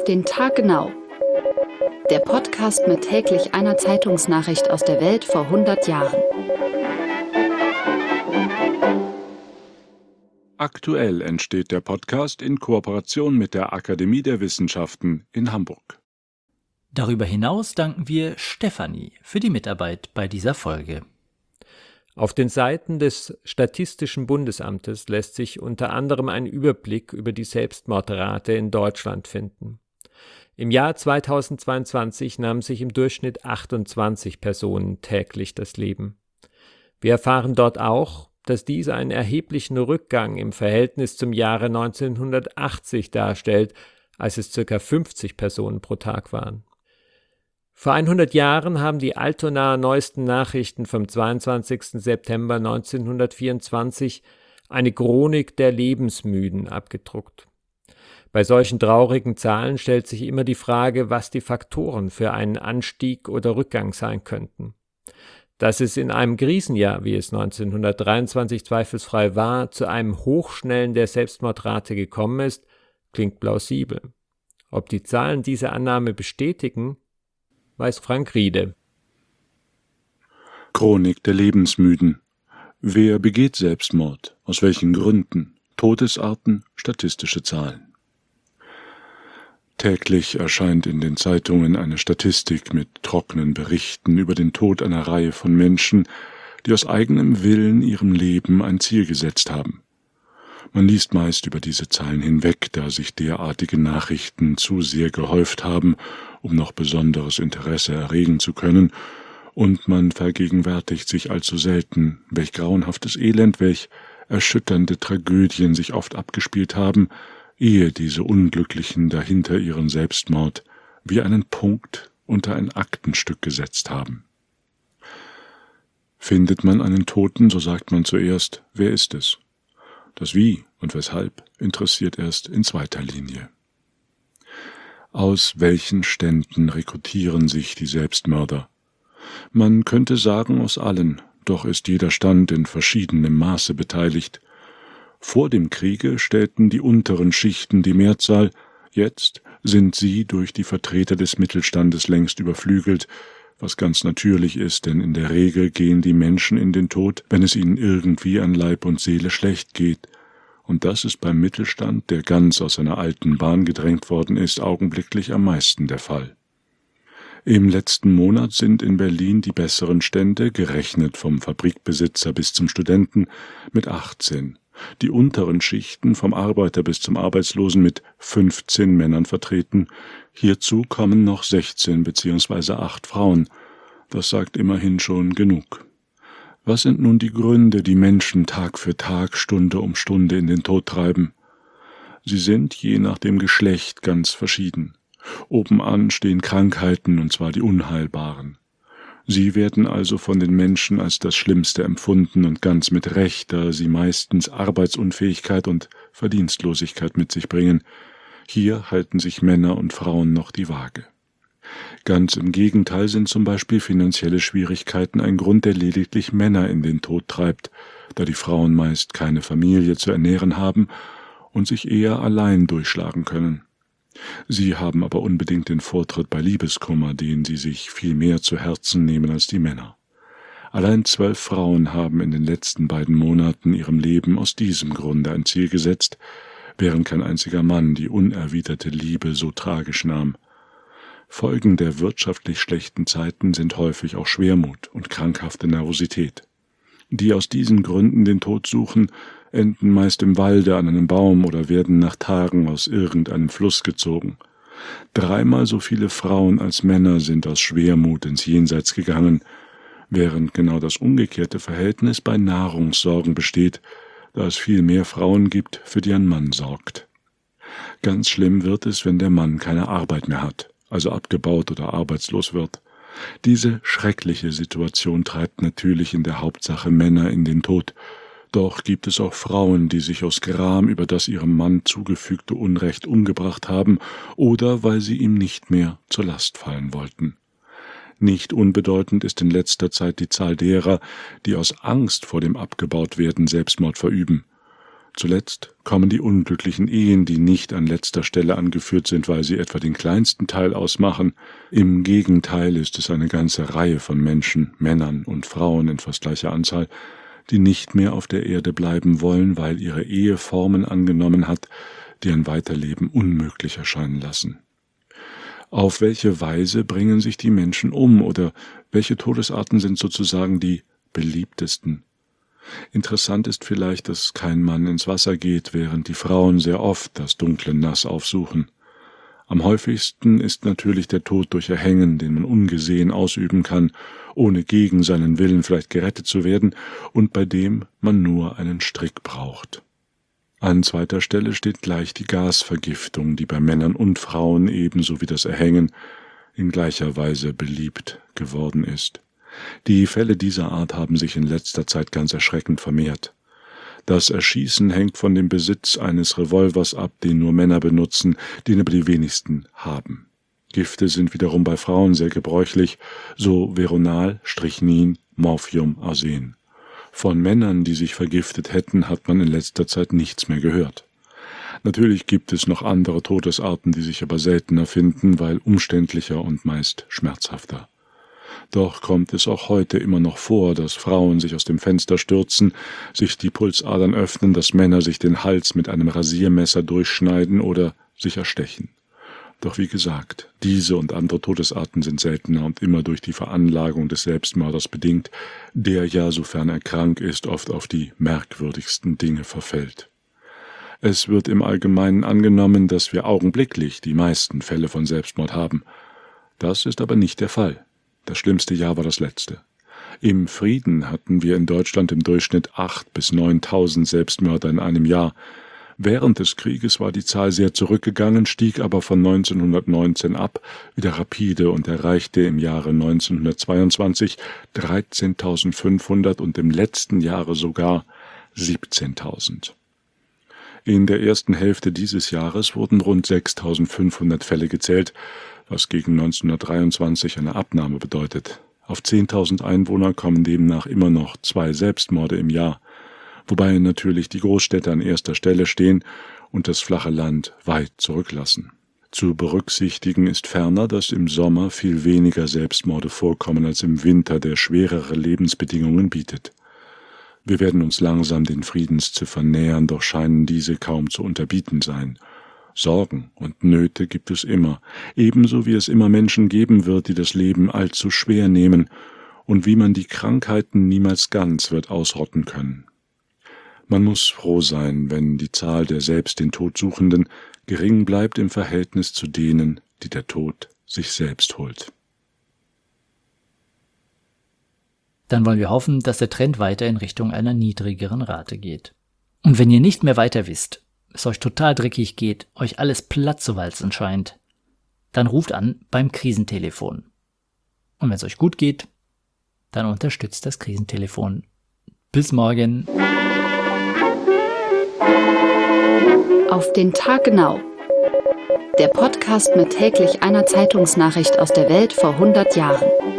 den Tag genau. Der Podcast mit täglich einer Zeitungsnachricht aus der Welt vor 100 Jahren. Aktuell entsteht der Podcast in Kooperation mit der Akademie der Wissenschaften in Hamburg. Darüber hinaus danken wir Stefanie für die Mitarbeit bei dieser Folge. Auf den Seiten des Statistischen Bundesamtes lässt sich unter anderem ein Überblick über die Selbstmordrate in Deutschland finden. Im Jahr 2022 nahmen sich im Durchschnitt 28 Personen täglich das Leben. Wir erfahren dort auch, dass dies einen erheblichen Rückgang im Verhältnis zum Jahre 1980 darstellt, als es ca. 50 Personen pro Tag waren. Vor 100 Jahren haben die Altonaer Neuesten Nachrichten vom 22. September 1924 eine Chronik der Lebensmüden abgedruckt. Bei solchen traurigen Zahlen stellt sich immer die Frage, was die Faktoren für einen Anstieg oder Rückgang sein könnten. Dass es in einem Krisenjahr, wie es 1923 zweifelsfrei war, zu einem Hochschnellen der Selbstmordrate gekommen ist, klingt plausibel. Ob die Zahlen diese Annahme bestätigen, weiß Frank Riede. Chronik der Lebensmüden. Wer begeht Selbstmord? Aus welchen Gründen? Todesarten, statistische Zahlen. Täglich erscheint in den Zeitungen eine Statistik mit trockenen Berichten über den Tod einer Reihe von Menschen, die aus eigenem Willen ihrem Leben ein Ziel gesetzt haben. Man liest meist über diese Zahlen hinweg, da sich derartige Nachrichten zu sehr gehäuft haben, um noch besonderes Interesse erregen zu können, und man vergegenwärtigt sich allzu selten, welch grauenhaftes Elend, welch erschütternde Tragödien sich oft abgespielt haben, ehe diese Unglücklichen dahinter ihren Selbstmord wie einen Punkt unter ein Aktenstück gesetzt haben. Findet man einen Toten, so sagt man zuerst, wer ist es? Das Wie und Weshalb interessiert erst in zweiter Linie. Aus welchen Ständen rekrutieren sich die Selbstmörder? Man könnte sagen aus allen, doch ist jeder Stand in verschiedenem Maße beteiligt. Vor dem Kriege stellten die unteren Schichten die Mehrzahl, jetzt sind sie durch die Vertreter des Mittelstandes längst überflügelt, was ganz natürlich ist, denn in der Regel gehen die Menschen in den Tod, wenn es ihnen irgendwie an Leib und Seele schlecht geht. Und das ist beim Mittelstand, der ganz aus seiner alten Bahn gedrängt worden ist, augenblicklich am meisten der Fall. Im letzten Monat sind in Berlin die besseren Stände, gerechnet vom Fabrikbesitzer bis zum Studenten, mit 18. Die unteren Schichten vom Arbeiter bis zum Arbeitslosen mit 15 Männern vertreten. Hierzu kommen noch 16 bzw. 8 Frauen. Das sagt immerhin schon genug. Was sind nun die Gründe, die Menschen Tag für Tag, Stunde um Stunde in den Tod treiben? Sie sind je nach dem Geschlecht ganz verschieden. Obenan stehen Krankheiten, und zwar die unheilbaren. Sie werden also von den Menschen als das Schlimmste empfunden und ganz mit Recht, da sie meistens Arbeitsunfähigkeit und Verdienstlosigkeit mit sich bringen. Hier halten sich Männer und Frauen noch die Waage. Ganz im Gegenteil sind zum Beispiel finanzielle Schwierigkeiten ein Grund, der lediglich Männer in den Tod treibt, da die Frauen meist keine Familie zu ernähren haben und sich eher allein durchschlagen können. Sie haben aber unbedingt den Vortritt bei Liebeskummer, den sie sich viel mehr zu Herzen nehmen als die Männer. Allein 12 Frauen haben in den letzten beiden Monaten ihrem Leben aus diesem Grunde ein Ziel gesetzt, während kein einziger Mann die unerwiderte Liebe so tragisch nahm. Folgen der wirtschaftlich schlechten Zeiten sind häufig auch Schwermut und krankhafte Nervosität. Die aus diesen Gründen den Tod suchen, enden meist im Walde an einem Baum oder werden nach Tagen aus irgendeinem Fluss gezogen. 3-mal so viele Frauen als Männer sind aus Schwermut ins Jenseits gegangen, während genau das umgekehrte Verhältnis bei Nahrungssorgen besteht, da es viel mehr Frauen gibt, für die ein Mann sorgt. Ganz schlimm wird es, wenn der Mann keine Arbeit mehr hat, also abgebaut oder arbeitslos wird. Diese schreckliche Situation treibt natürlich in der Hauptsache Männer in den Tod. Doch gibt es auch Frauen, die sich aus Gram über das ihrem Mann zugefügte Unrecht umgebracht haben oder weil sie ihm nicht mehr zur Last fallen wollten. Nicht unbedeutend ist in letzter Zeit die Zahl derer, die aus Angst vor dem Abgebautwerden Selbstmord verüben. Zuletzt kommen die unglücklichen Ehen, die nicht an letzter Stelle angeführt sind, weil sie etwa den kleinsten Teil ausmachen. Im Gegenteil ist es eine ganze Reihe von Menschen, Männern und Frauen in fast gleicher Anzahl, die nicht mehr auf der Erde bleiben wollen, weil ihre Ehe Formen angenommen hat, die ein Weiterleben unmöglich erscheinen lassen. Auf welche Weise bringen sich die Menschen um oder welche Todesarten sind sozusagen die beliebtesten? Interessant ist vielleicht, dass kein Mann ins Wasser geht, während die Frauen sehr oft das dunkle Nass aufsuchen. Am häufigsten ist natürlich der Tod durch Erhängen, den man ungesehen ausüben kann, ohne gegen seinen Willen vielleicht gerettet zu werden und bei dem man nur einen Strick braucht. An zweiter Stelle steht gleich die Gasvergiftung, die bei Männern und Frauen ebenso wie das Erhängen in gleicher Weise beliebt geworden ist. Die Fälle dieser Art haben sich in letzter Zeit ganz erschreckend vermehrt. Das Erschießen hängt von dem Besitz eines Revolvers ab, den nur Männer benutzen, den aber die wenigsten haben. Gifte sind wiederum bei Frauen sehr gebräuchlich, so Veronal, Strychnin, Morphium, Arsen. Von Männern, die sich vergiftet hätten, hat man in letzter Zeit nichts mehr gehört. Natürlich gibt es noch andere Todesarten, die sich aber seltener finden, weil umständlicher und meist schmerzhafter. Doch kommt es auch heute immer noch vor, dass Frauen sich aus dem Fenster stürzen, sich die Pulsadern öffnen, dass Männer sich den Hals mit einem Rasiermesser durchschneiden oder sich erstechen. Doch wie gesagt, diese und andere Todesarten sind seltener und immer durch die Veranlagung des Selbstmörders bedingt, der ja, sofern er krank ist, oft auf die merkwürdigsten Dinge verfällt. Es wird im Allgemeinen angenommen, dass wir augenblicklich die meisten Fälle von Selbstmord haben. Das ist aber nicht der Fall. Das schlimmste Jahr war das letzte. Im Frieden hatten wir in Deutschland im Durchschnitt 8.000 bis 9.000 Selbstmörder in einem Jahr. Während des Krieges war die Zahl sehr zurückgegangen, stieg aber von 1919 ab, wieder rapide und erreichte im Jahre 1922 13.500 und im letzten Jahre sogar 17.000. In der ersten Hälfte dieses Jahres wurden rund 6.500 Fälle gezählt, was gegen 1923 eine Abnahme bedeutet. Auf 10.000 Einwohner kommen demnach immer noch 2 Selbstmorde im Jahr, wobei natürlich die Großstädte an erster Stelle stehen und das flache Land weit zurücklassen. Zu berücksichtigen ist ferner, dass im Sommer viel weniger Selbstmorde vorkommen als im Winter, der schwerere Lebensbedingungen bietet. Wir werden uns langsam den Friedensziffern nähern, doch scheinen diese kaum zu unterbieten sein. Sorgen und Nöte gibt es immer, ebenso wie es immer Menschen geben wird, die das Leben allzu schwer nehmen und wie man die Krankheiten niemals ganz wird ausrotten können. Man muss froh sein, wenn die Zahl der selbst den Tod Suchenden gering bleibt im Verhältnis zu denen, die der Tod sich selbst holt. Dann wollen wir hoffen, dass der Trend weiter in Richtung einer niedrigeren Rate geht. Und wenn ihr nicht mehr weiter wisst, es euch total dreckig geht, euch alles platt zu walzen scheint, dann ruft an beim Krisentelefon. Und wenn es euch gut geht, dann unterstützt das Krisentelefon. Bis morgen. Auf den Tag genau. Der Podcast mit täglich einer Zeitungsnachricht aus der Welt vor 100 Jahren.